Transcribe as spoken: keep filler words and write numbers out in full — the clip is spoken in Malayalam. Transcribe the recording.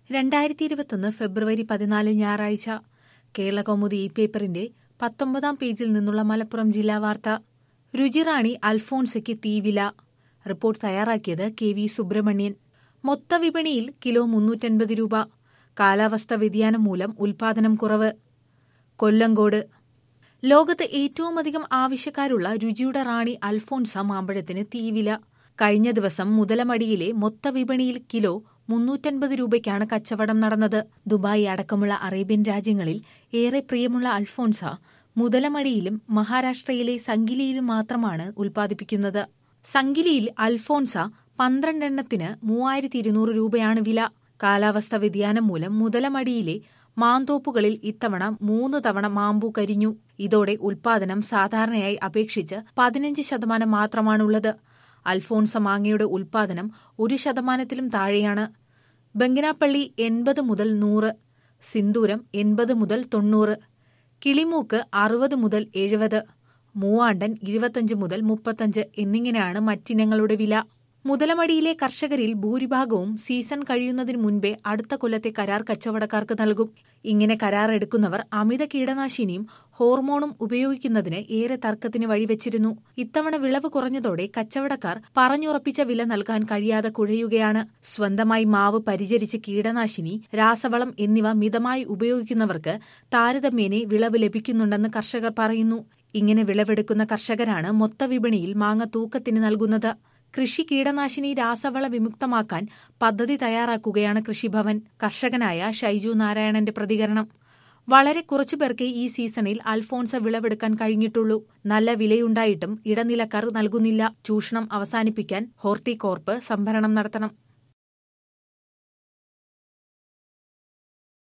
രണ്ടായിരത്തി ഇരുപത്തൊന്ന് ഫെബ്രുവരി പതിനാല് ഞായറാഴ്ച കേരളകൗമുദി ഈ പേപ്പറിന്റെ പത്തൊമ്പതാം പേജിൽ നിന്നുള്ള മലപ്പുറം ജില്ലാ വാർത്ത. രുചിറാണി അൽഫോൺസയ്ക്ക് തീവില. റിപ്പോർട്ട് തയ്യാറാക്കിയത് കെ വി സുബ്രഹ്മണ്യൻ. മൊത്തവിപണിയിൽ കിലോ മുന്നൂറ്റൻപത് രൂപ. കാലാവസ്ഥ വ്യതിയാനം മൂലം ഉൽപാദനം കുറവ്. കൊല്ലങ്കോട്. ലോകത്ത് ഏറ്റവുമധികം ആവശ്യക്കാരുള്ള രുചിയുടെ റാണി അൽഫോൺസ മാമ്പഴത്തിന് തീവില. കഴിഞ്ഞ ദിവസം മുതലമടിയിലെ മൊത്തവിപണിയിൽ കിലോ മുന്നൂറ്റൻപത് രൂപയ്ക്കാണ് കച്ചവടം നടന്നത്. ദുബായ് അടക്കമുള്ള അറേബ്യൻ രാജ്യങ്ങളിൽ ഏറെ പ്രിയമുള്ള അൽഫോൺസ മുതലമടിയിലും മഹാരാഷ്ട്രയിലെ സംഗിലിയിലും മാത്രമാണ് ഉൽപ്പാദിപ്പിക്കുന്നത്. സംഗിലിയിൽ അൽഫോൺസ പന്ത്രണ്ടെണ്ണത്തിന് മൂവായിരത്തി ഇരുന്നൂറ് രൂപയാണ് വില. കാലാവസ്ഥ വ്യതിയാനം മൂലം മുതലമടിയിലെ മാന്തോപ്പുകളിൽ ഇത്തവണ മൂന്ന് തവണ മാമ്പു കരിഞ്ഞു. ഇതോടെ ഉൽപാദനം സാധാരണയായി അപേക്ഷിച്ച് പതിനഞ്ച് ശതമാനം മാത്രമാണുള്ളത്. അൽഫോൺസ മാങ്ങയുടെ ഉൽപാദനം ഒരു ശതമാനത്തിലും താഴെയാണ്. ബംഗനാപ്പള്ളി എൺപത് മുതൽ നൂറ്, സിന്ദൂരം എൺപത് മുതൽ തൊണ്ണൂറ്, കിളിമൂക്ക് അറുപത് മുതൽ എഴുപത്, മൂവാണ്ടൻ ഇരുപത്തഞ്ച് മുതൽ മുപ്പത്തഞ്ച് എന്നിങ്ങനെയാണ് മറ്റിനങ്ങളുടെ വില. മുതലമടിയിലെ കർഷകരിൽ ഭൂരിഭാഗവും സീസൺ കഴിയുന്നതിന് മുൻപേ അടുത്ത കൊല്ലത്തെ കരാർ കച്ചവടക്കാർക്ക് നൽകും. ഇങ്ങനെ കരാർ എടുക്കുന്നവർ അമിത കീടനാശിനിയും ഹോർമോണും ഉപയോഗിക്കുന്നതിന് ഏറെ തർക്കത്തിന് വഴിവെച്ചിരുന്നു. ഇത്തവണ വിളവ് കുറഞ്ഞതോടെ കച്ചവടക്കാർ പറഞ്ഞുറപ്പിച്ച വില നൽകാൻ കഴിയാതെ കുഴയുകയാണ്. സ്വന്തമായി മാവ് പരിചരിച്ച് കീടനാശിനി, രാസവളം എന്നിവ മിതമായി ഉപയോഗിക്കുന്നവർക്ക് താരതമ്യേന വിളവ് ലഭിക്കുന്നുണ്ടെന്ന് കർഷകർ പറയുന്നു. ഇങ്ങനെ വിളവെടുക്കുന്ന കർഷകരാണ് മൊത്തവിപണിയിൽ മാങ്ങ തൂക്കത്തിന് നൽകുന്നത്. കൃഷി കീടനാശിനി രാസവള വിമുക്തമാക്കാൻ പദ്ധതി തയ്യാറാക്കുകയാണ് കൃഷിഭവൻ. കർഷകനായ ഷൈജു നാരായണന്റെ പ്രതികരണം. വളരെ കുറച്ചുപേർക്ക് ഈ സീസണിൽ അൽഫോൺസ വിളവെടുക്കാൻ കഴിഞ്ഞിട്ടുള്ളൂ. നല്ല വിലയുണ്ടായിട്ടും ഇടനിലക്കാർ നൽകുന്നില്ല. ചൂഷണം അവസാനിപ്പിക്കാൻ ഹോർട്ടികോർപ്പ് സംഭരണം നടത്തണം.